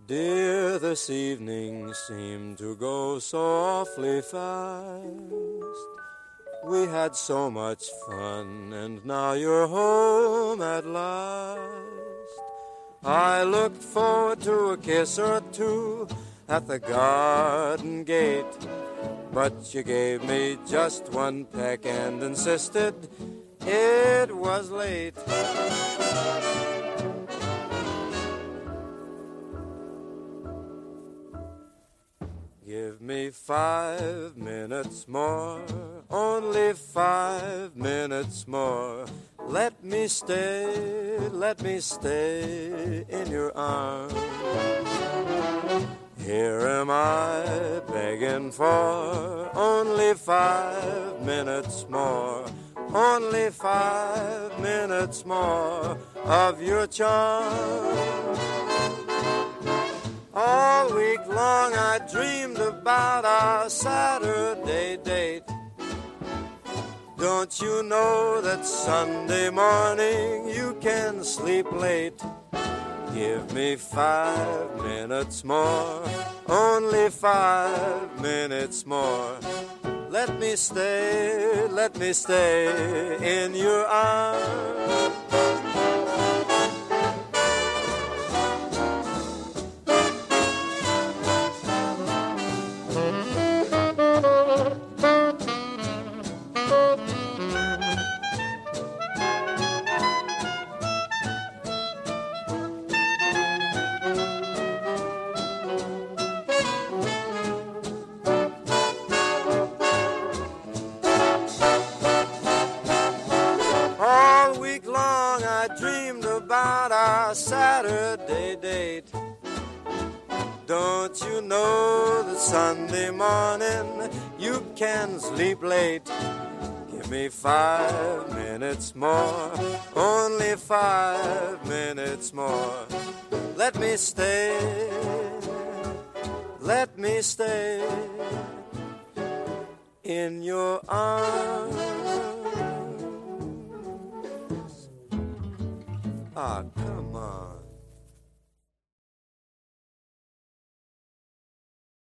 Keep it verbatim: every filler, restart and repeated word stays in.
Dear, this evening seemed to go so awfully fast. We had so much fun, and now you're home at last. I looked forward to a kiss or two at the garden gate, but you gave me just one peck and insisted it was late. Give me five minutes more, only five minutes more. Let me stay, let me stay in your arms. Here am I begging for only five minutes more, only five minutes more of your charm. All week long I dreamed about our Saturday date. Don't you know that Sunday morning you can sleep late? Give me five minutes more, only five minutes more. Let me stay, let me stay in your arms. Saturday date. Don't you know that Sunday morning you can sleep late? Give me five minutes more, only five minutes more. Let me stay, let me stay in your arms. Ah, come